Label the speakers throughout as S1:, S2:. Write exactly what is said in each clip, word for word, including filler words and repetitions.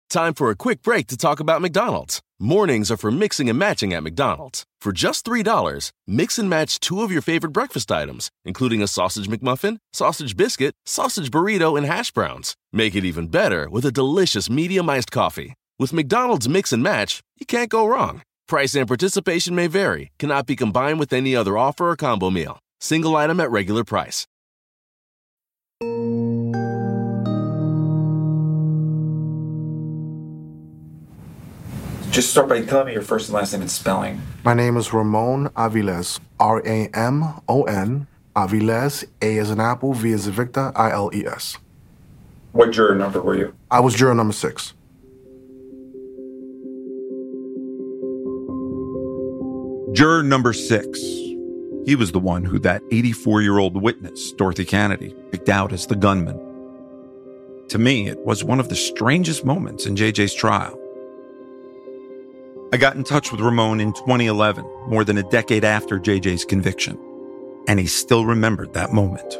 S1: Time for a quick break to talk about McDonald's. Mornings are for mixing and matching at McDonald's. For just three dollars, mix and match two of your favorite breakfast items, including a sausage McMuffin, sausage biscuit, sausage burrito, and hash browns. Make it even better with a delicious medium iced coffee. With McDonald's Mix and Match, you can't go wrong. Price and participation may vary. Cannot be combined with any other offer or combo meal. Single item at regular price.
S2: Just start by telling me your first and last name and spelling.
S3: My name is Ramon Aviles. R A M O N. Aviles. A as an apple. V as a Victor. I L E S.
S2: What juror number were you?
S3: I was juror number six.
S4: Juror number six. He was the one who that eighty-four-year-old witness, Dorothy Kennedy, picked out as the gunman. To me, it was one of the strangest moments in J J's trial. I got in touch with Ramon in twenty eleven, more than a decade after J J's conviction, and he still remembered that moment.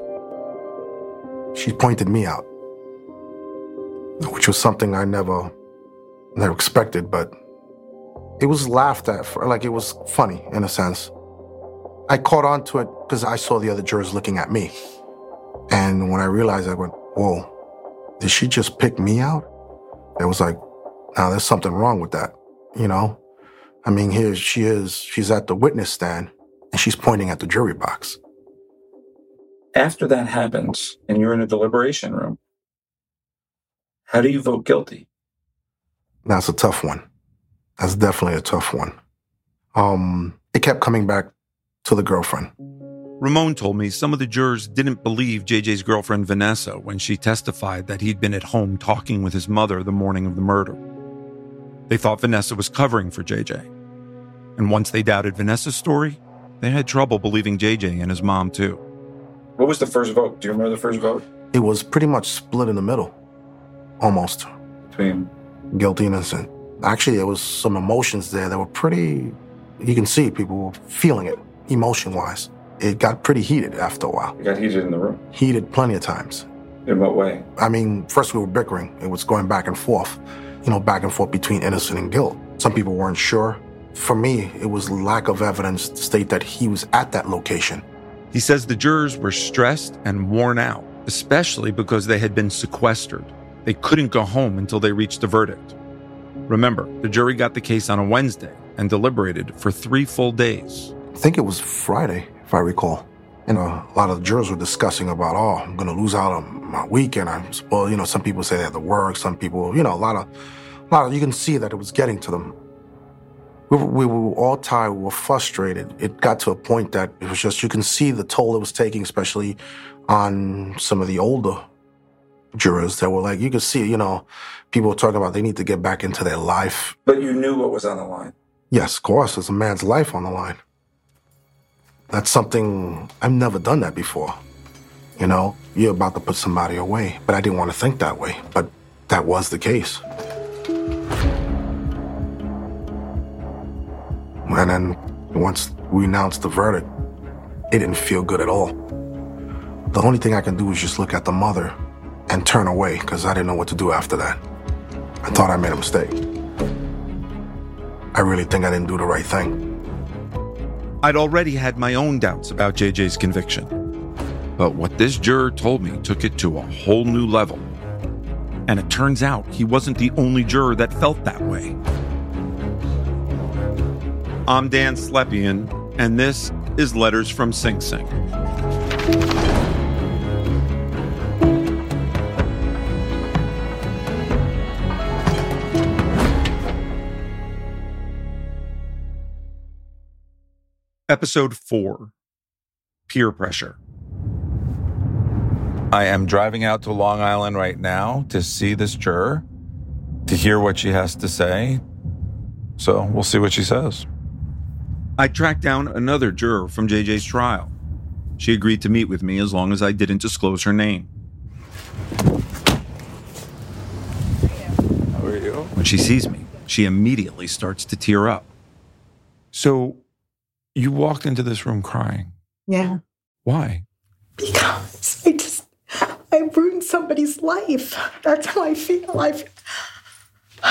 S3: She pointed me out, which was something I never, never expected, but it was laughed at, for, like it was funny in a sense. I caught on to it because I saw the other jurors looking at me. And when I realized, I went, whoa, did she just pick me out? It was like, now there's something wrong with that. You know, I mean, here she is, she's at the witness stand and she's pointing at the jury box.
S2: After that happens and you're in a deliberation room, how do you vote guilty?
S3: That's a tough one. That's definitely a tough one. Um, it kept coming back to the girlfriend.
S4: Ramon told me some of the jurors didn't believe J J's girlfriend Vanessa when she testified that he'd been at home talking with his mother the morning of the murder. They thought Vanessa was covering for J J. And once they doubted Vanessa's story, they had trouble believing J J and his mom, too.
S2: What was the first vote? Do you remember the first vote?
S3: It was pretty much split in the middle. Almost.
S2: Between?
S3: Guilty and innocent. Actually, there was some emotions there that were pretty... You can see people were feeling it, emotion-wise. It got pretty heated after a while.
S2: It got heated in the room?
S3: Heated plenty of times.
S2: In what way?
S3: I mean, first we were bickering. It was going back and forth. You know, back and forth between innocent and guilt. Some people weren't sure. For me, it was lack of evidence to state that he was at that location.
S4: He says the jurors were stressed and worn out, especially because they had been sequestered. They couldn't go home until they reached a verdict. Remember, the jury got the case on a Wednesday and deliberated for three full days.
S3: I think it was Friday, if I recall. You know, a lot of the jurors were discussing about, oh, I'm going to lose out on my weekend. I'm, well, you know, some people say they had to work. Some people, you know, a lot of, a lot of, you can see that it was getting to them. We were, we were all tired. We were frustrated. It got to a point that it was just, you can see the toll it was taking, especially on some of the older jurors that were like, you could see, you know, people were talking about they need to get back into their life.
S2: But you knew what was on the line.
S3: Yes, of course. There's a man's life on the line. That's something, I've never done that before. You know, you're about to put somebody away, but I didn't want to think that way, but that was the case. And then once we announced the verdict, it didn't feel good at all. The only thing I can do is just look at the mother and turn away because I didn't know what to do after that. I thought I made a mistake. I really think I didn't do the right thing.
S4: I'd already had my own doubts about J J's conviction. But what this juror told me took it to a whole new level. And it turns out he wasn't the only juror that felt that way. I'm Dan Slepian, and this is Letters from Sing Sing. Episode four, Peer Pressure. I am driving out to Long Island right now to see this juror, to hear what she has to say. So we'll see what she says. I tracked down another juror from J J's trial. She agreed to meet with me as long as I didn't disclose her name.
S2: How are you?
S4: When she sees me, she immediately starts to tear up. So, you walked into this room crying.
S5: Yeah.
S4: Why?
S5: Because I just, I ruined somebody's life. That's how I feel. I feel,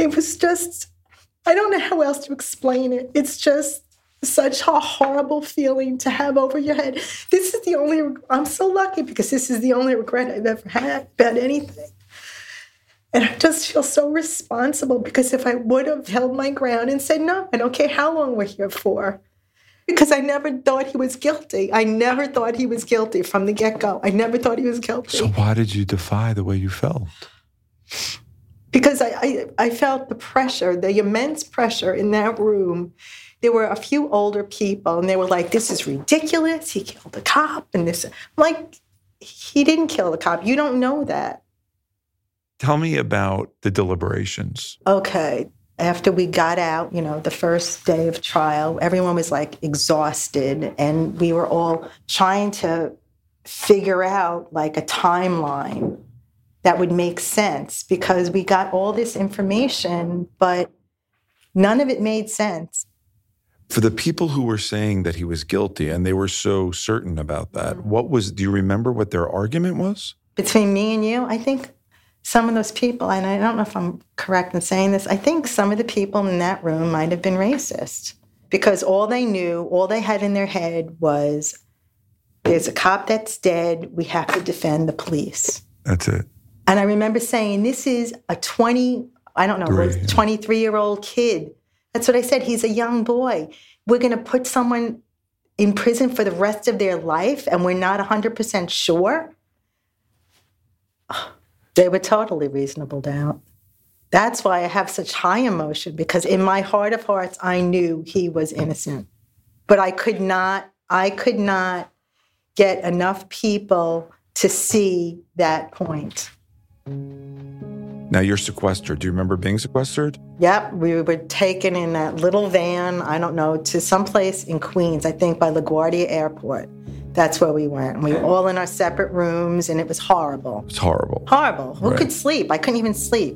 S5: It was just, I don't know how else to explain it. It's just such a horrible feeling to have over your head. This is the only, I'm so lucky because this is the only regret I've ever had about anything. And I just feel so responsible because if I would have held my ground and said, no, I don't care how long we're here for, because I never thought he was guilty. I never thought he was guilty from the get-go. I never thought he was guilty.
S4: So why did you defy the way you felt?
S5: Because I, I, I felt the pressure, the immense pressure in that room. There were a few older people, and they were like, this is ridiculous. He killed the cop. And this, I'm like, he didn't kill the cop. You don't know that.
S4: Tell me about the deliberations.
S5: Okay. After we got out, you know, the first day of trial, everyone was like exhausted, and we were all trying to figure out like a timeline that would make sense because we got all this information, but none of it made sense.
S4: For the people who were saying that he was guilty and they were so certain about that, mm-hmm. what was, do you remember what their argument was?
S5: Between me and you, I think some of those people, and I don't know if I'm correct in saying this, I think some of the people in that room might have been racist because all they knew, all they had in their head was, there's a cop that's dead, we have to defend the police.
S4: That's it.
S5: And I remember saying, this is a twenty, I don't know,
S4: Three, yeah.
S5: twenty-three-year-old kid. That's what I said. He's a young boy. We're going to put someone in prison for the rest of their life, and we're not one hundred percent sure? They were totally reasonable doubt. That's why I have such high emotion, because in my heart of hearts, I knew he was innocent. But I could not, I could not get enough people to see that point.
S4: Now you're sequestered. Do you remember being sequestered?
S5: Yep. We were taken in that little van, I don't know, to someplace in Queens, I think by LaGuardia Airport. That's where we went. And we were all in our separate rooms, and it was horrible.
S4: It's horrible.
S5: Horrible. Who
S4: Right.
S5: could sleep? I couldn't even sleep.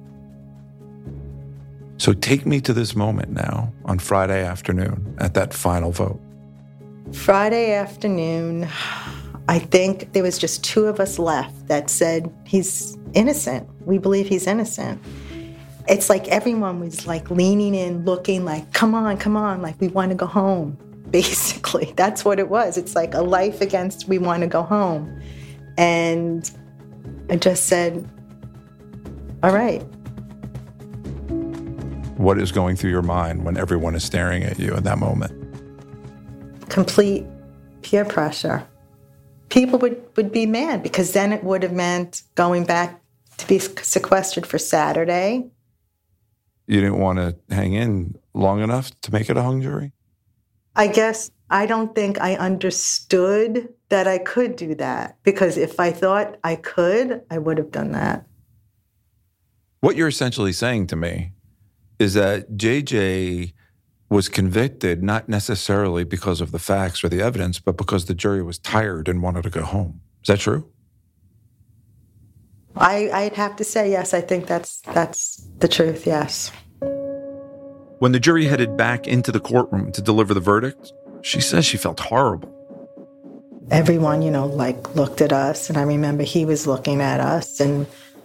S4: So take me to this moment now on Friday afternoon at that final vote.
S5: Friday afternoon, I think there was just two of us left that said he's innocent. We believe he's innocent. It's like everyone was like leaning in, looking like, come on, come on, like we want to go home. Basically, that's what it was. It's like a life against we want to go home. And I just said, all right.
S4: What is going through your mind when everyone is staring at you at that moment?
S5: Complete peer pressure. People would, would be mad because then it would have meant going back to be sequestered for Saturday.
S4: You didn't want to hang in long enough to make it a hung jury?
S5: I guess I don't think I understood that I could do that, because if I thought I could, I would have done that.
S4: What you're essentially saying to me is that J J was convicted not necessarily because of the facts or the evidence, but because the jury was tired and wanted to go home. Is that true?
S5: I, I'd have to say yes. I think that's that's the truth, yes.
S4: When the jury headed back into the courtroom to deliver the verdict, she says she felt horrible.
S5: Everyone, you know, like looked at us, and I remember he was looking at us, and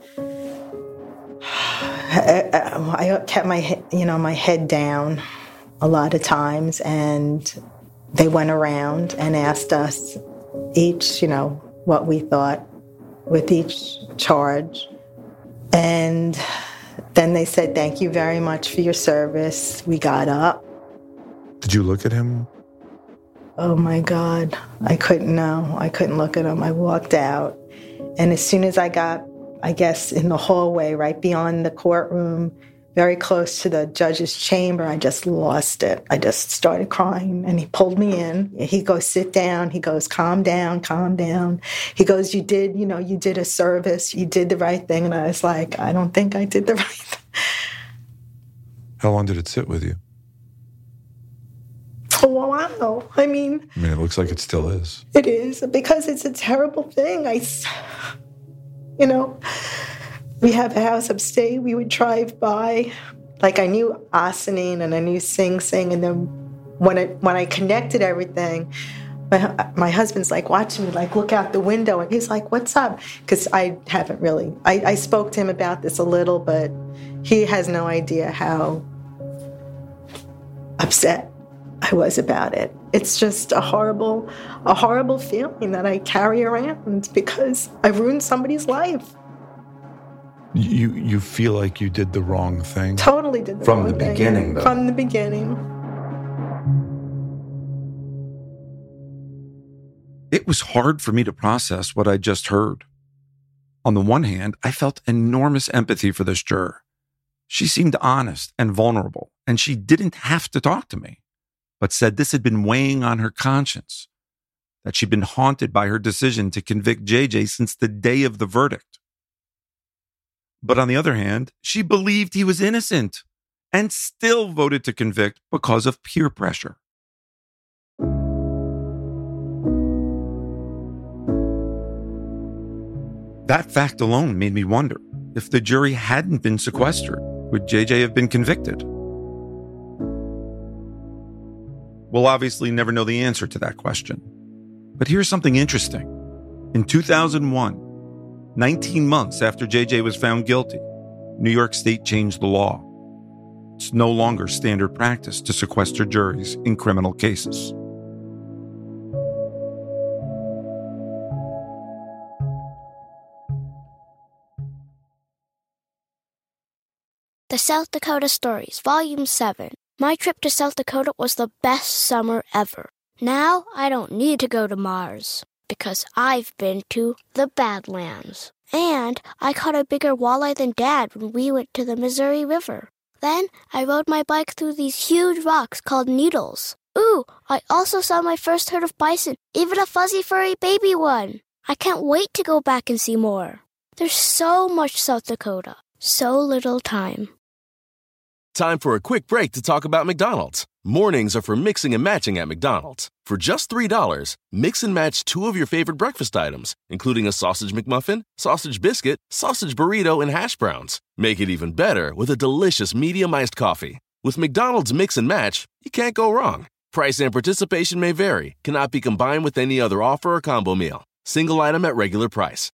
S5: I, I kept my, you know, my head down a lot of times, and they went around and asked us each, you know, what we thought with each charge. And then they said, thank you very much for your service. We got up.
S4: Did you look at him?
S5: Oh my God. I couldn't know. I couldn't look at him. I walked out. And as soon as I got, I guess, in the hallway right beyond the courtroom, very close to the judge's chamber, I just lost it. I just started crying, and he pulled me in. He goes, sit down. He goes, calm down, calm down. He goes, you did, you know, you did a service. You did the right thing. And I was like, I don't think I did the right thing.
S4: How long did it sit with you?
S5: Oh, wow. I mean...
S4: I mean, it looks like it still is.
S5: It is, because it's a terrible thing. I, you know... We have a house upstate. We would drive by. Like, I knew Asinine and I knew Sing Sing. And then when I when I connected everything, my, my husband's like watching me, like, look out the window. And he's like, what's up? Because I haven't really. I, I spoke to him about this a little, but He has no idea how upset I was about it. It's just a horrible, a horrible feeling that I carry around because I ruined somebody's life.
S4: You you feel like you did the wrong thing?
S5: Totally did the
S3: From
S5: wrong
S3: the
S5: thing.
S3: beginning, though.
S5: From the beginning.
S4: It was hard for me to process what I just heard. On the one hand, I felt enormous empathy for this juror. She seemed honest and vulnerable, and she didn't have to talk to me, but said this had been weighing on her conscience, that she'd been haunted by her decision to convict J J since the day of the verdict. But on the other hand, she believed he was innocent and still voted to convict because of peer pressure. That fact alone made me wonder, if the jury hadn't been sequestered, would J J have been convicted? We'll obviously never know the answer to that question. But here's something interesting. In two thousand one, nineteen months after J J was found guilty, New York State changed the law. It's no longer standard practice to sequester juries in criminal cases.
S6: The South Dakota Stories, Volume seven. My trip to South Dakota was the best summer ever. Now I don't need to go to Mars, because I've been to the Badlands. And I caught a bigger walleye than Dad when we went to the Missouri River. Then I rode my bike through these huge rocks called needles. Ooh, I also saw my first herd of bison, even a fuzzy furry baby one. I can't wait to go back and see more. There's so much South Dakota, so little time.
S1: Time for a quick break to talk about McDonald's. Mornings are for mixing and matching at McDonald's. For just three dollars, mix and match two of your favorite breakfast items, including a sausage McMuffin, sausage biscuit, sausage burrito, and hash browns. Make it even better with a delicious medium iced coffee. With McDonald's Mix and Match, you can't go wrong. Price and participation may vary, cannot be combined with any other offer or combo meal. Single item at regular price.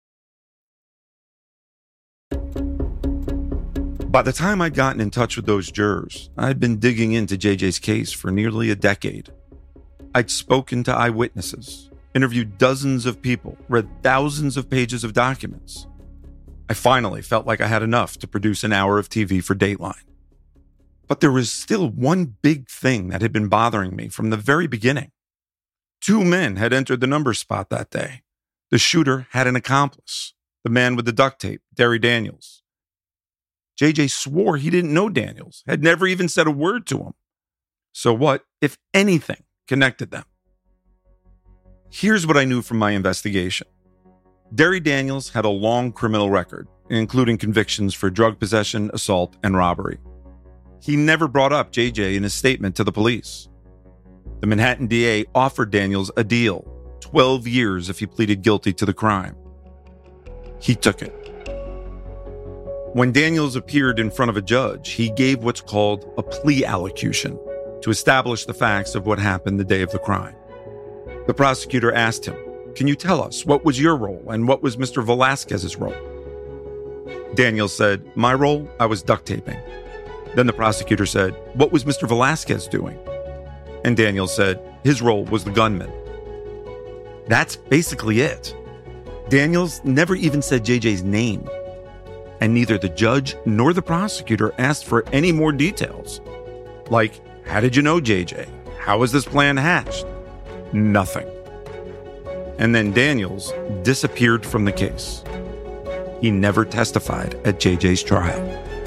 S4: By the time I'd gotten in touch with those jurors, I'd been digging into J J's case for nearly a decade. I'd spoken to eyewitnesses, interviewed dozens of people, read thousands of pages of documents. I finally felt like I had enough to produce an hour of T V for Dateline. But there was still one big thing that had been bothering me from the very beginning. Two men had entered the number spot that day. The shooter had an accomplice, the man with the duct tape, Derry Daniels. J J swore he didn't know Daniels, had never even said a word to him. So what, if anything, connected them? Here's what I knew from my investigation. Derry Daniels had a long criminal record, including convictions for drug possession, assault, and robbery. He never brought up J J in his statement to the police. The Manhattan D A offered Daniels a deal, twelve years if he pleaded guilty to the crime. He took it. When Daniels appeared in front of a judge, he gave what's called a plea allocution to establish the facts of what happened the day of the crime. The prosecutor asked him, "Can you tell us what was your role and what was Mister Velasquez's role?" Daniels said, "My role, I was duct taping." Then the prosecutor said, "What was Mister Velasquez doing?" And Daniels said, "His role was the gunman." That's basically it. Daniels never even said J J's name. And neither the judge nor the prosecutor asked for any more details. Like, how did you know J J? How was this plan hatched? Nothing. And then Daniels disappeared from the case. He never testified at J J's trial.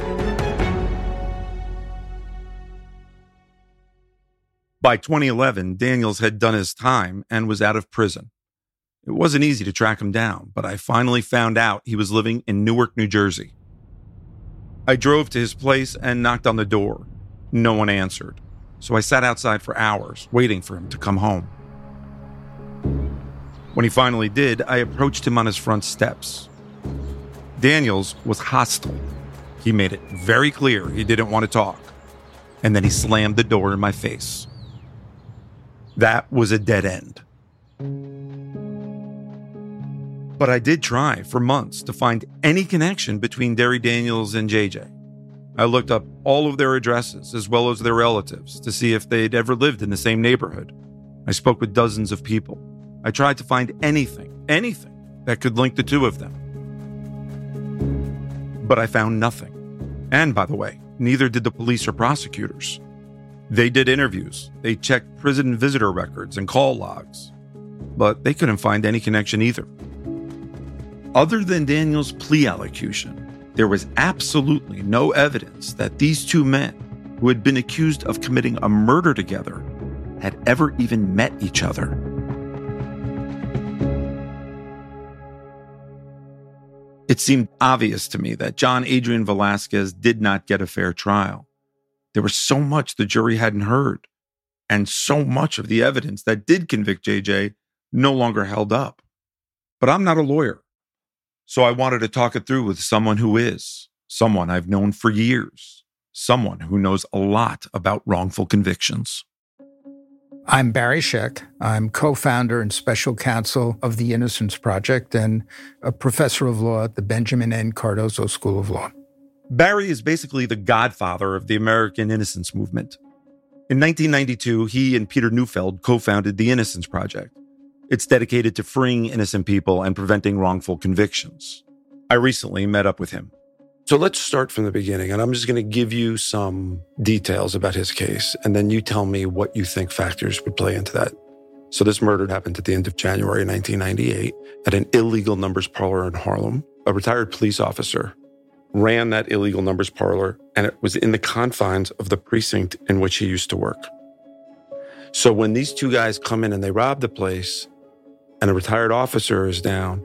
S4: By twenty eleven, Daniels had done his time and was out of prison. It wasn't easy to track him down, but I finally found out he was living in Newark, New Jersey. I drove to his place and knocked on the door. No one answered, so I sat outside for hours, waiting for him to come home. When he finally did, I approached him on his front steps. Daniels was hostile. He made it very clear he didn't want to talk, and then he slammed the door in my face. That was a dead end. But I did try for months to find any connection between Derry Daniels and J J. I looked up all of their addresses as well as their relatives to see if they'd ever lived in the same neighborhood. I spoke with dozens of people. I tried to find anything, anything that could link the two of them. But I found nothing. And by the way, neither did the police or prosecutors. They did interviews. They checked prison visitor records and call logs. But they couldn't find any connection either. Other than Daniel's plea allocution, there was absolutely no evidence that these two men, who had been accused of committing a murder together, had ever even met each other. It seemed obvious to me that John Adrian Velasquez did not get a fair trial. There was so much the jury hadn't heard, and so much of the evidence that did convict J J no longer held up. But I'm not a lawyer, so I wanted to talk it through with someone who is, someone I've known for years, someone who knows a lot about wrongful convictions.
S7: I'm Barry Scheck. I'm co-founder and special counsel of the Innocence Project and a professor of law at the Benjamin N. Cardozo School of Law.
S4: Barry is basically the godfather of the American innocence movement. In nineteen ninety-two, he and Peter Neufeld co-founded the Innocence Project. It's dedicated to freeing innocent people and preventing wrongful convictions. I recently met up with him.
S8: So let's start from the beginning, and I'm just going to give you some details about his case, and then you tell me what you think factors would play into that. So this murder happened at the end of January nineteen ninety-eight at an illegal numbers parlor in Harlem. A retired police officer ran that illegal numbers parlor, and it was in the confines of the precinct in which he used to work. So when these two guys come in and they rob the place, and a retired officer is down,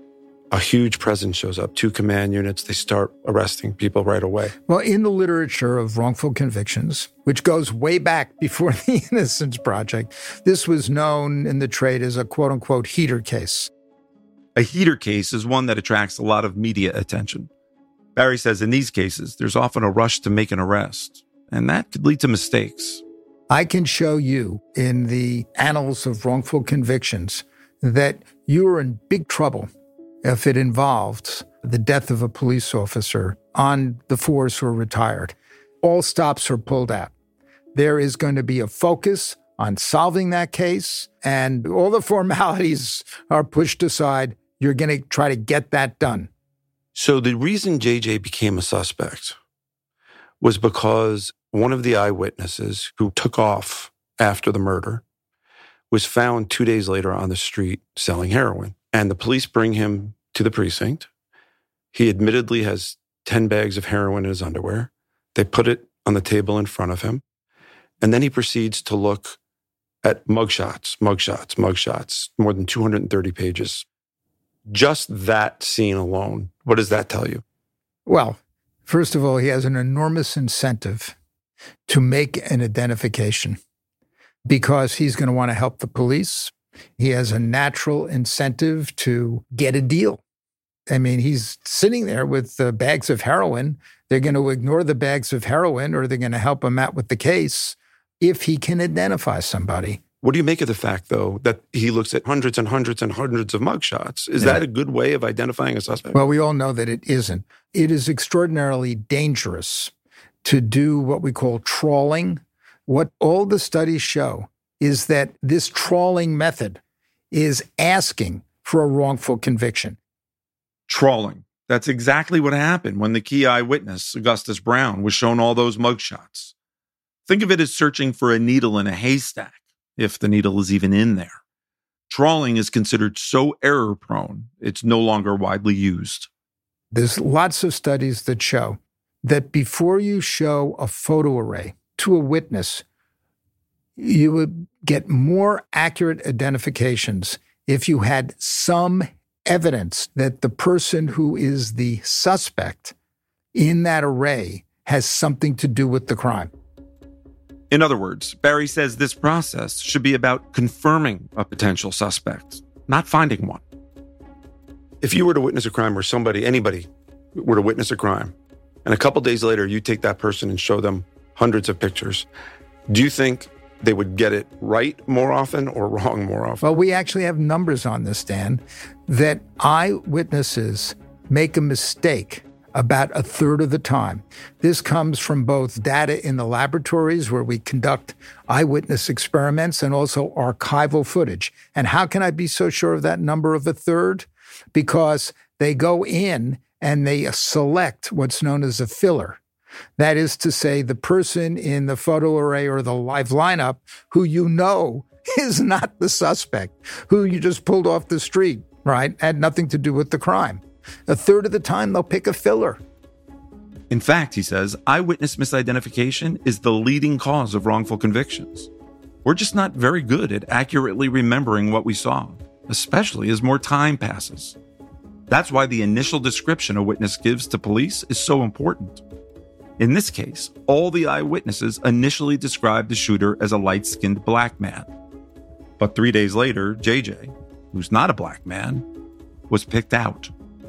S8: a huge presence shows up, two command units. They start arresting people right away.
S7: Well, in the literature of wrongful convictions, which goes way back before the Innocence Project, this was known in the trade as a quote-unquote heater case.
S4: A heater case is one that attracts a lot of media attention. Barry says in these cases, there's often a rush to make an arrest, and that could lead to mistakes.
S7: I can show you in the annals of wrongful convictions that you are in big trouble if it involved the death of a police officer on the force or retired. All stops are pulled out. There is going to be a focus on solving that case, and all the formalities are pushed aside. You're going to try to get that done.
S8: So the reason J J became a suspect was because one of the eyewitnesses who took off after the murder was found two days later on the street selling heroin. And the police bring him to the precinct. He admittedly has ten bags of heroin in his underwear. They put it on the table in front of him. And then he proceeds to look at mugshots, mugshots, mugshots, more than two hundred thirty pages. Just that scene alone, what does that tell you?
S7: Well, first of all, he has an enormous incentive to make an identification because he's going to want to help the police. He has a natural incentive to get a deal. I mean, he's sitting there with the bags of heroin. They're going to ignore the bags of heroin or they're going to help him out with the case if he can identify somebody.
S8: What do you make of the fact, though, that he looks at hundreds and hundreds and hundreds of mugshots? Is
S7: Yeah.
S8: that a good way of identifying a suspect?
S7: Well, we all know that it isn't. It is extraordinarily dangerous to do what we call trawling. What all the studies show is that this trawling method is asking for a wrongful conviction.
S4: Trawling. That's exactly what happened when the key eyewitness, Augustus Brown, was shown all those mugshots. Think of it as searching for a needle in a haystack, if the needle is even in there. Trawling is considered so error-prone, it's no longer widely used.
S7: There's lots of studies that show that before you show a photo array to a witness, you would get more accurate identifications if you had some evidence that the person who is the suspect in that array has something to do with the crime.
S4: In other words, Barry says this process should be about confirming a potential suspect, not finding one.
S8: If you were to witness a crime or somebody, anybody were to witness a crime, and a couple days later you take that person and show them hundreds of pictures, do you think they would get it right more often or wrong more often?
S7: Well, we actually have numbers on this, Dan, that eyewitnesses make a mistake about a third of the time. This comes from both data in the laboratories where we conduct eyewitness experiments and also archival footage. And how can I be so sure of that number of a third? Because they go in and they select what's known as a filler. That is to say, the person in the photo array or the live lineup who you know is not the suspect, who you just pulled off the street, right? Had nothing to do with the crime. A third of the time, they'll pick a filler.
S4: In fact, he says, eyewitness misidentification is the leading cause of wrongful convictions. We're just not very good at accurately remembering what we saw, especially as more time passes. That's why the initial description a witness gives to police is so important. In this case, all the eyewitnesses initially described the shooter as a light-skinned black man. But three days later, J J, who's not a black man, was picked out.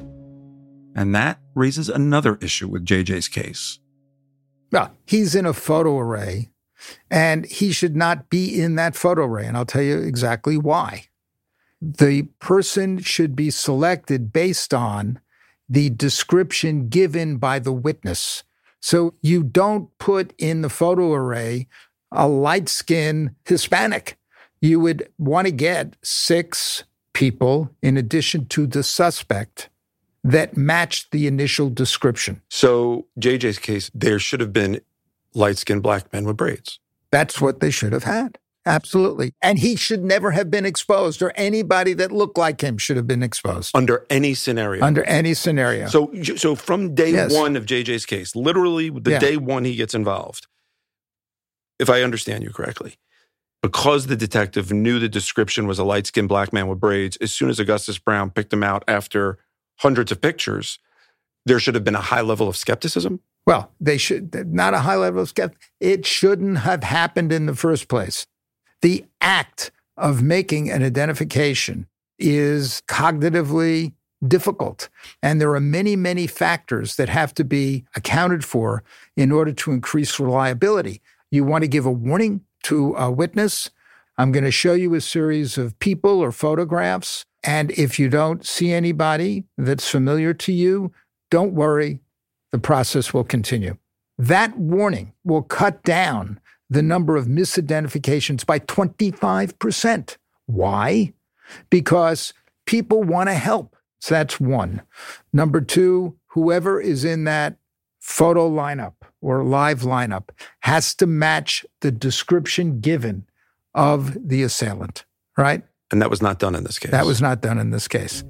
S4: And that raises another issue with J J's case.
S7: Well, he's in a photo array, and he should not be in that photo array, and I'll tell you exactly why. The person should be selected based on the description given by the witness. So you don't put in the photo array a light-skinned Hispanic. You would want to get six people in addition to the suspect that matched the initial description.
S8: So J J's case, there should have been light-skinned black men with braids.
S7: That's what they should have had. Absolutely. And he should never have been exposed, or anybody that looked like him should have been exposed.
S8: Under any scenario.
S7: Under any scenario.
S8: So so from day
S7: Yes.
S8: one of J J's case, literally the
S7: Yeah.
S8: day one he gets involved, if I understand you correctly, because the detective knew the description was a light-skinned black man with braids, as soon as Augustus Brown picked him out after hundreds of pictures, there should have been a high level of skepticism?
S7: Well, they should, not a high level of skepticism. It shouldn't have happened in the first place. The act of making an identification is cognitively difficult. And there are many, many factors that have to be accounted for in order to increase reliability. You want to give a warning to a witness. I'm going to show you a series of people or photographs. And if you don't see anybody that's familiar to you, don't worry, the process will continue. That warning will cut down the number of misidentifications by twenty-five percent. Why? Because people want to help. So that's one. Number two, whoever is in that photo lineup or live lineup has to match the description given of the assailant, right?
S8: And that was not done in this case.
S7: That was not done in this case.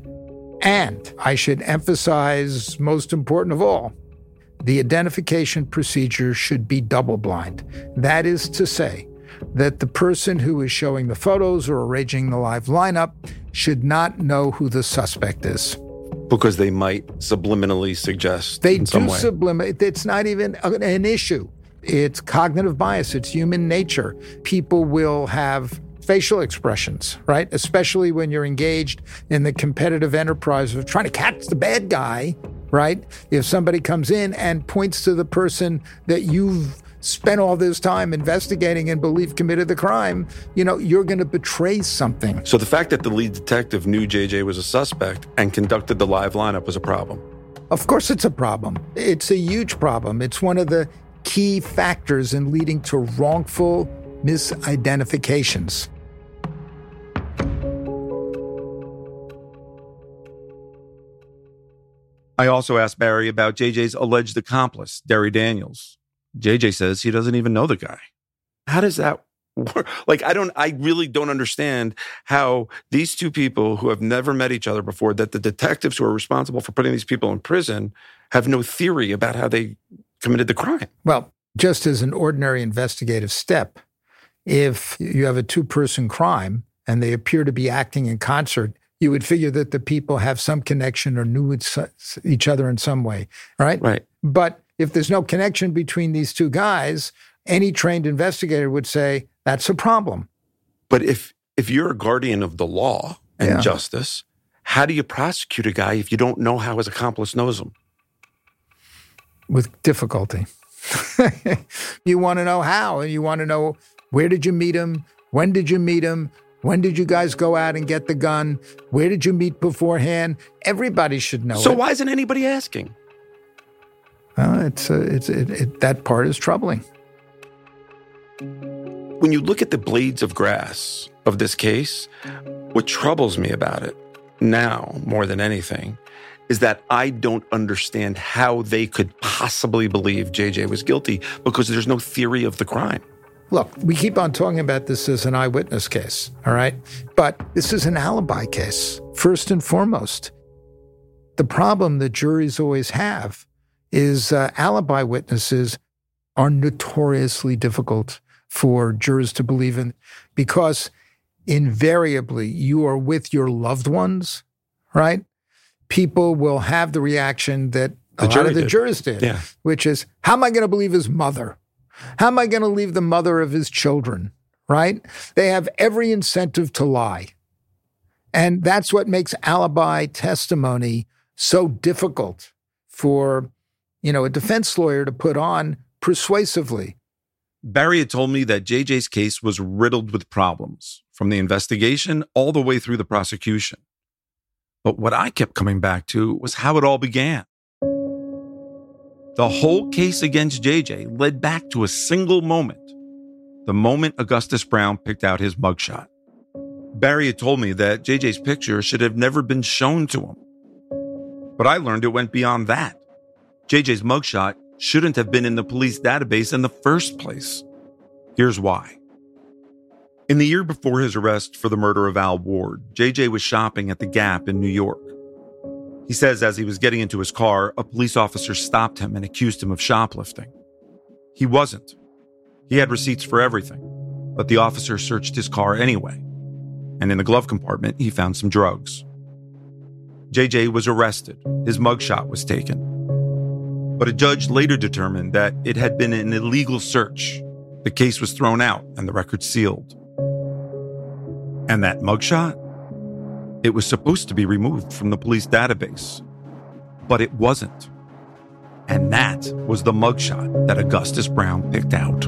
S7: And I should emphasize, most important of all, the identification procedure should be double-blind. That is to say that the person who is showing the photos or arranging the live lineup should not know who the suspect is.
S8: Because they might subliminally suggest
S7: They
S8: in
S7: do
S8: some way.
S7: subliminate. It's not even an issue. It's cognitive bias. It's human nature. People will have facial expressions, right? Especially when you're engaged in the competitive enterprise of trying to catch the bad guy, right? If somebody comes in and points to the person that you've spent all this time investigating and believe committed the crime, you know, you're going to betray something.
S8: So the fact that the lead detective knew J J was a suspect and conducted the live lineup was a problem.
S7: Of course it's a problem. It's a huge problem. It's one of the key factors in leading to wrongful misidentifications.
S4: I also asked Barry about J J's alleged accomplice, Derry Daniels. J J says he doesn't even know the guy.
S8: How does that work? Like, I don't, I really don't understand how these two people who have never met each other before, that the detectives who are responsible for putting these people in prison have no theory about how they committed the crime.
S7: Well, just as an ordinary investigative step, if you have a two-person crime and they appear to be acting in concert, you would figure that the people have some connection or knew each other in some way, right?
S8: Right.
S7: But if there's no connection between these two guys, any trained investigator would say, that's a problem.
S8: But if if you're a guardian of the law and
S7: Yeah.
S8: justice, how do you prosecute a guy if you don't know how his accomplice knows him?
S7: With difficulty. You want to know how, and you want to know, where did you meet him? When did you meet him? When did you guys go out and get the gun? Where did you meet beforehand? Everybody should know
S8: So
S7: it.
S8: why isn't anybody asking?
S7: Well, it's, uh, it's it, it, that part is troubling.
S8: When you look at the blades of grass of this case, what troubles me about it now more than anything is that I don't understand how they could possibly believe J J was guilty because there's no theory of the crime.
S7: Look, we keep on talking about this as an eyewitness case, all right? But this is an alibi case, first and foremost. The problem that juries always have is uh, alibi witnesses are notoriously difficult for jurors to believe in because invariably you are with your loved ones, right? People will have the reaction that a lot of the jurors did, yeah. Which is, how am I going to believe his mother? How am I going to leave the mother of his children, right? They have every incentive to lie. And that's what makes alibi testimony so difficult for, you know, a defense lawyer to put on persuasively.
S4: Barry had told me that J J's case was riddled with problems, from the investigation all the way through the prosecution. But what I kept coming back to was how it all began. The whole case against J J led back to a single moment, the moment Augustus Brown picked out his mugshot. Barry had told me that J J's picture should have never been shown to him. But I learned it went beyond that. J J's mugshot shouldn't have been in the police database in the first place. Here's why. In the year before his arrest for the murder of Al Ward, J J was shopping at the Gap in New York. He says as he was getting into his car, a police officer stopped him and accused him of shoplifting. He wasn't. He had receipts for everything, but the officer searched his car anyway. And in the glove compartment, he found some drugs. J J was arrested. His mugshot was taken. But a judge later determined that it had been an illegal search. The case was thrown out and the record sealed. And that mugshot? It was supposed to be removed from the police database, but it wasn't. And that was the mugshot that Augustus Brown picked out.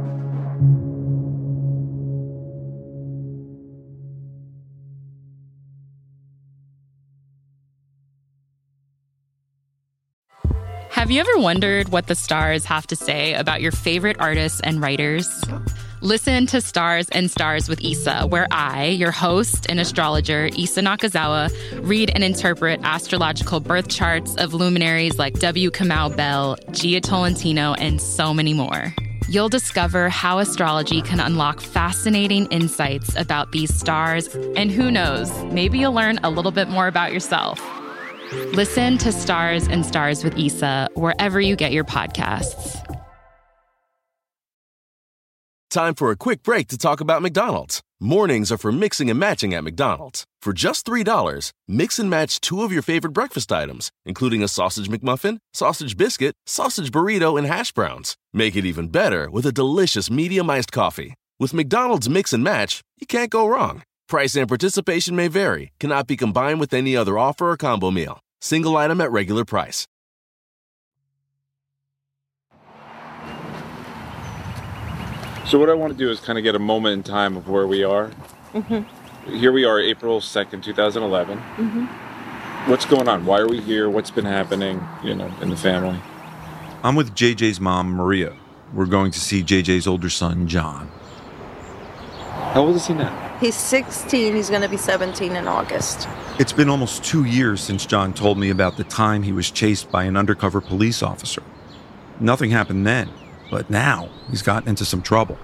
S9: Have you ever wondered what the stars have to say about your favorite artists and writers? Listen to Stars and Stars with Issa, where I, your host and astrologer, Issa Nakazawa, read and interpret astrological birth charts of luminaries like W. Kamau Bell, Gia Tolentino, and so many more. You'll discover how astrology can unlock fascinating insights about these stars, and who knows, maybe you'll learn a little bit more about yourself. Listen to Stars and Stars with Issa wherever you get your podcasts.
S1: Time for a quick break to talk about McDonald's. Mornings are for mixing and matching at McDonald's. For just three dollars, mix and match two of your favorite breakfast items, including a sausage McMuffin, sausage biscuit, sausage burrito, and hash browns. Make it even better with a delicious medium iced coffee. With McDonald's Mix and Match, you can't go wrong. Price and participation may vary. Cannot be combined with any other offer or combo meal. Single item at regular price.
S10: So what I want to do is kind of get a moment in time of where we are. Mm-hmm. Here we are, April second, twenty eleven. Mm-hmm. What's going on? Why are we here? What's been happening, you know, in the family?
S4: I'm with J J's mom, Maria. We're going to see J J's older son, John.
S10: How old is he now?
S11: He's sixteen. He's going to be seventeen in August.
S4: It's been almost two years since John told me about the time he was chased by an undercover police officer. Nothing happened then. But now he's gotten into some trouble.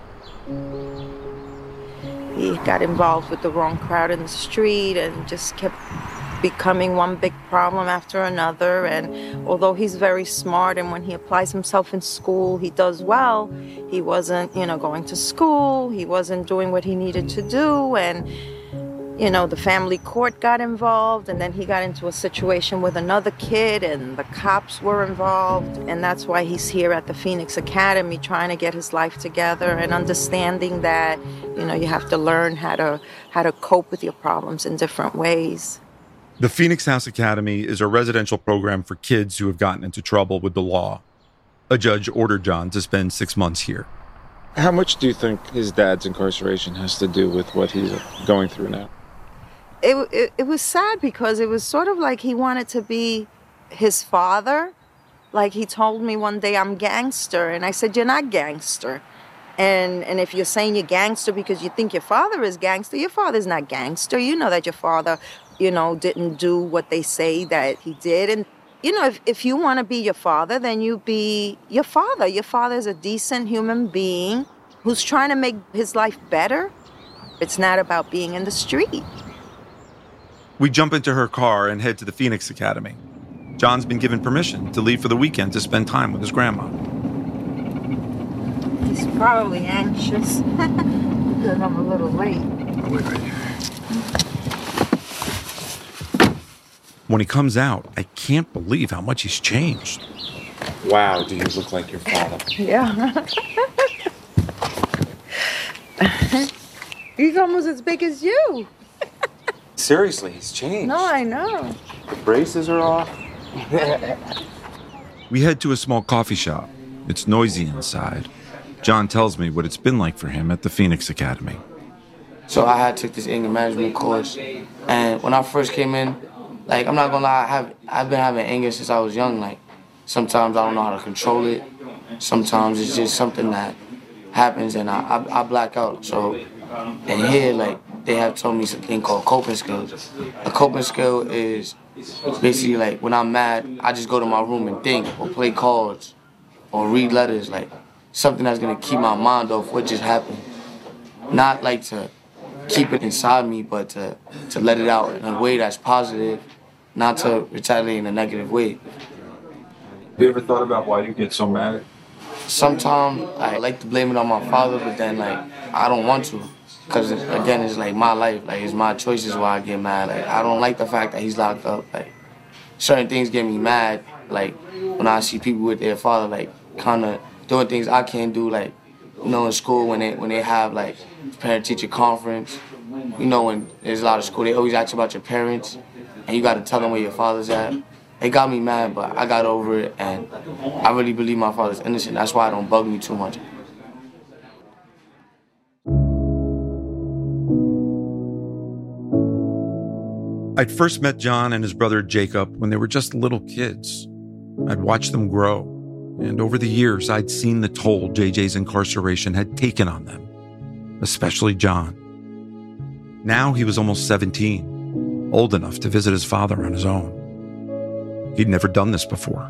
S11: He got involved with the wrong crowd in the street and just kept becoming one big problem after another. And although he's very smart and when he applies himself in school, he does well, he wasn't, you know, going to school. He wasn't doing what he needed to do. And, you know, the family court got involved, and then he got into a situation with another kid, and the cops were involved. And that's why he's here at the Phoenix Academy trying to get his life together and understanding that, you know, you have to learn how to how to cope with your problems in different ways.
S4: The Phoenix House Academy is a residential program for kids who have gotten into trouble with the law. A judge ordered John to spend six months here.
S10: How much do you think his dad's incarceration has to do with what he's going through now?
S11: It, it it was sad because it was sort of like he wanted to be his father, Like he told me one day I'm gangster, and I said, you're not gangster. And and if you're saying you're gangster because you think your father is gangster, your father's not gangster. You know that your father, you know, didn't do what they say that he did. And, you know, if, if you want to be your father, then you be your father. Your father's a decent human being who's trying to make his life better. It's not about being in the street.
S4: We jump into her car and head to the Phoenix Academy. John's been given permission to leave for the weekend to spend time with his grandma.
S11: He's probably anxious because I'm a little late.
S4: Wait, wait. When he comes out, I can't believe how much he's changed.
S10: Wow, do you look like your father?
S11: Yeah. He's almost as big as you.
S10: Seriously, he's changed.
S11: No, I know.
S10: The braces are off.
S4: We head to a small coffee shop. It's noisy inside. John tells me what it's been like for him at the Phoenix Academy.
S12: So I had took this anger management course, and when I first came in, like, I'm not gonna lie, I have, I've been having anger since I was young. Like, sometimes I don't know how to control it. Sometimes it's just something that happens and I, I, I black out. So, and here, like, they have told me something called coping skills. A coping skill is basically like when I'm mad, I just go to my room and think or play cards or read letters, like something that's gonna keep my mind off what just happened. Not like to keep it inside me, but to, to let it out in a way that's positive, not to retaliate in a negative way.
S10: Have you ever thought about why you get so mad?
S12: Sometimes I like to blame it on my father, but then like I don't want to. Because, again, it's like my life. Like, it's my choices why I get mad. Like, I don't like the fact that he's locked up. Like, certain things get me mad. Like, when I see people with their father, like, kind of doing things I can't do. Like, you know, in school when they when they have, like, parent-teacher conference. You know, when there's a lot of school, they always ask about your parents. And you got to tell them where your father's at. It got me mad, but I got over it. And I really believe my father's innocent. That's why it don't bug me too much.
S4: I'd first met John and his brother Jacob when they were just little kids. I'd watched them grow, and over the years, I'd seen the toll J J's incarceration had taken on them, especially John. Now he was almost seventeen, old enough to visit his father on his own. He'd never done this before.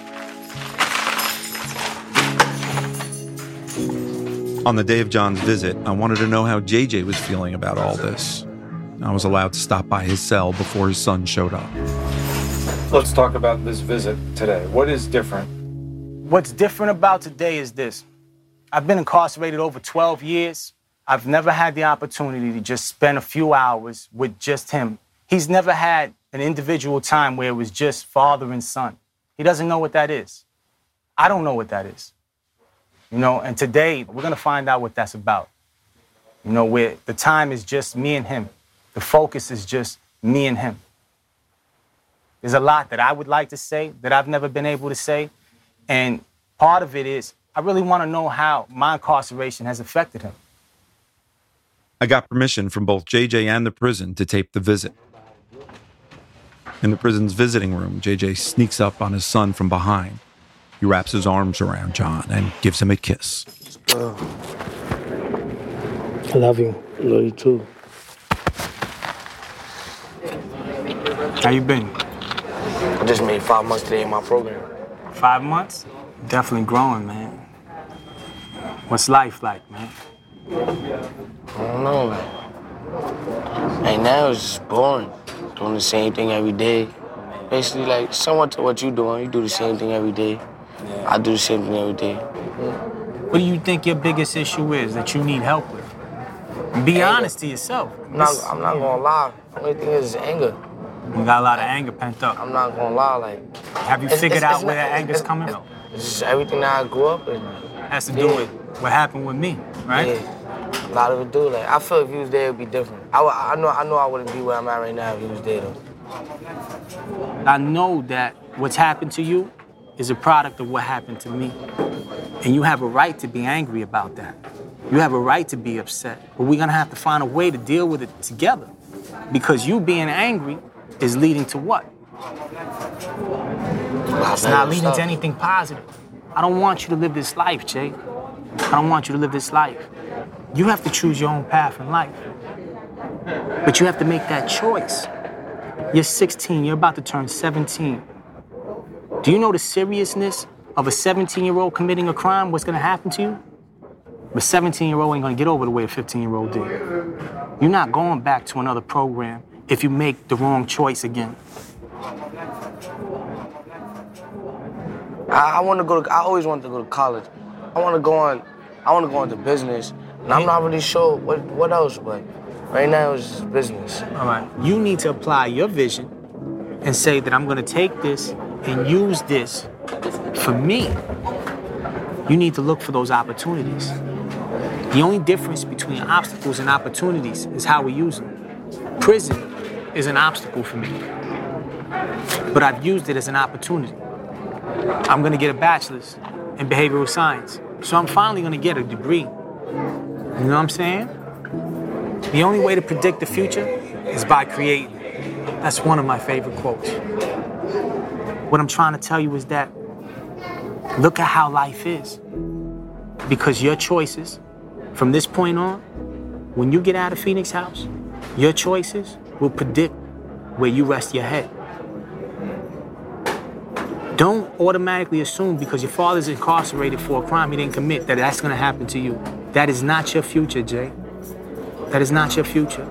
S4: On the day of John's visit, I wanted to know how J J was feeling about all this. I was allowed to stop by his cell before his son showed up.
S13: Let's talk about this visit today. What is different?
S14: What's different about today is this. I've been incarcerated over twelve years. I've never had the opportunity to just spend a few hours with just him. He's never had an individual time where it was just father and son. He doesn't know what that is. I don't know what that is. You know, and today we're gonna find out what that's about. You know, where the time is just me and him. The focus is just me and him. There's a lot that I would like to say that I've never been able to say. And part of it is I really want to know how my incarceration has affected him.
S4: I got permission from both J J and the prison to tape the visit. In the prison's visiting room, J J sneaks up on his son from behind. He wraps his arms around John and gives him a kiss.
S12: Uh, I love you. I love you too.
S14: How you been?
S12: I just made five months today in my program.
S14: Five months? Definitely growing, man. What's life like, man?
S12: I don't know. Right now it's just boring. Doing the same thing every day. Basically, like, similar to what you're doing. You do the same thing every day. I do the same thing every day.
S14: What do you think your biggest issue is that you need help with? Be anger. Honest to yourself.
S12: I'm not, I'm not gonna lie. The only thing is anger.
S14: You got a lot of anger pent up.
S12: I'm not gonna lie, like...
S14: Have you
S12: it's,
S14: figured
S12: it's,
S14: out
S12: it's
S14: where
S12: not,
S14: that anger's
S12: it's,
S14: coming
S12: it's,
S14: from?
S12: It's just everything that I grew up in.
S14: Has to do yeah. with what happened with me, right?
S12: Yeah, a lot of it do. Like, I feel if you was there, it'd be different. I, I, know, I know I wouldn't be where I'm at right now if you was there, though.
S14: I know that what's happened to you is a product of what happened to me. And you have a right to be angry about that. You have a right to be upset. But we're gonna have to find a way to deal with it together. Because you being angry is leading to what? It's not leading to anything positive. I don't want you to live this life, Jay. I don't want you to live this life. You have to choose your own path in life. But you have to make that choice. You're sixteen, you're about to turn seventeen. Do you know the seriousness of a seventeen-year-old committing a crime, what's gonna happen to you? A seventeen-year-old ain't gonna get over the way a fifteen-year-old did. You're not going back to another program if you make the wrong choice again.
S12: I, I want to go to, I always wanted to go to college. I want to go on, I want to go into business. And I'm not really sure what, what else, but right now it's just business.
S14: All right, you need to apply your vision and say that I'm gonna take this and use this for me. You need to look for those opportunities. The only difference between obstacles and opportunities is how we use them. Prison is an obstacle for me, but I've used it as an opportunity. I'm gonna get a bachelor's in behavioral science, so I'm finally gonna get a degree. You know what I'm saying? The only way to predict the future is by creating. That's one of my favorite quotes. What I'm trying to tell you is that look at how life is. Because your choices, from this point on, when you get out of Phoenix House, your choices will predict where you rest your head. Don't automatically assume because your father's incarcerated for a crime he didn't commit that that's gonna happen to you. That is not your future, Jay. That is not your future.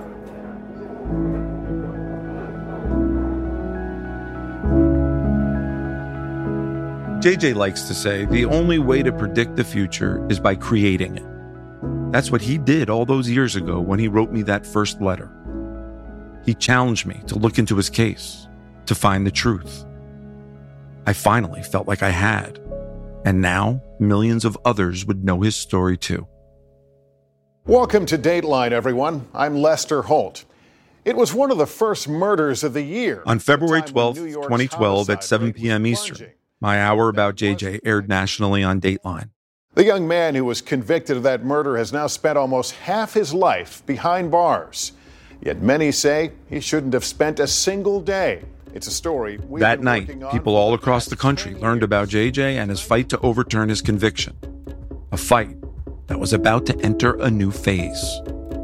S4: J J likes to say the only way to predict the future is by creating it. That's what he did all those years ago when he wrote me that first letter. He challenged me to look into his case, to find the truth. I finally felt like I had, and now millions of others would know his story too.
S15: Welcome to Dateline, everyone. I'm Lester Holt. It was one of the first murders of the year.
S4: On February twelfth, twenty twelve at seven p.m. Eastern, my hour about J J aired nationally on Dateline.
S15: The young man who was convicted of that murder has now spent almost half his life behind bars. Yet many say he shouldn't have spent a single day. It's a story we've
S4: That
S15: been
S4: night,
S15: working on
S4: people all across the country learned about J J and his fight to overturn his conviction. A fight that was about to enter a new phase.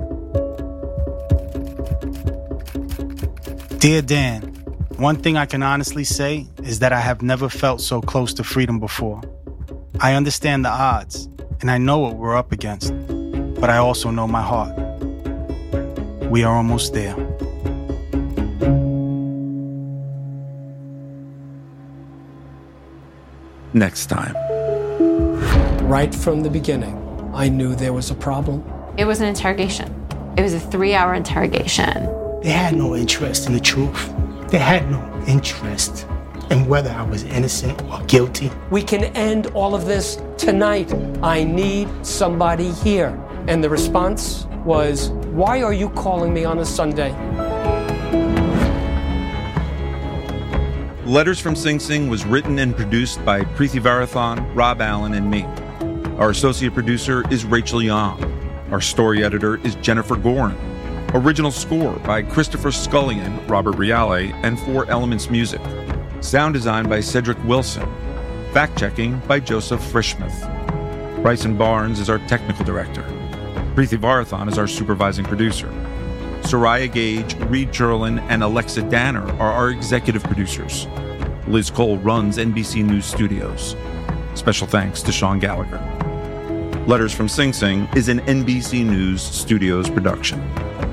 S14: Dear Dan, one thing I can honestly say is that I have never felt so close to freedom before. I understand the odds, and I know what we're up against, but I also know my heart. We are almost there.
S4: Next time.
S16: Right from the beginning, I knew there was a problem.
S17: It was an interrogation. It was a three-hour interrogation.
S14: They had no interest in the truth. They had no interest in whether I was innocent or guilty.
S16: We can end all of this tonight. I need somebody here. And the response was, why are you calling me on a Sunday?
S4: Letters from Sing Sing was written and produced by Preeti Varathan, Rob Allen, and me. Our associate producer is Rachel Young. Our story editor is Jennifer Gorin. Original score by Christopher Scullion, Robert Reale, and Four Elements Music. Sound design by Cedric Wilson. Fact-checking by Joseph Frischmuth. Bryson Barnes is our technical director. Preeti Varathan is our supervising producer. Soraya Gage, Reed Cherlin, and Alexa Danner are our executive producers. Liz Cole runs N B C News Studios. Special thanks to Sean Gallagher. Letters from Sing Sing is an N B C News Studios production.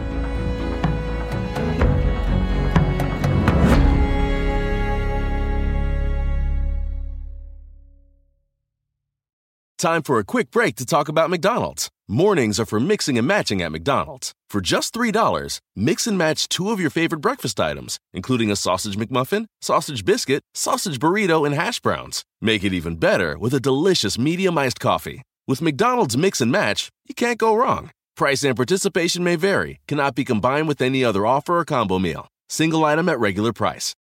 S1: Time for a quick break to talk about McDonald's. Mornings are for mixing and matching at McDonald's. For just three dollars, mix and match two of your favorite breakfast items, including a sausage McMuffin, sausage biscuit, sausage burrito, and hash browns. Make it even better with a delicious medium iced coffee. With McDonald's Mix and Match, you can't go wrong. Price and participation may vary, cannot be combined with any other offer or combo meal. Single item at regular price.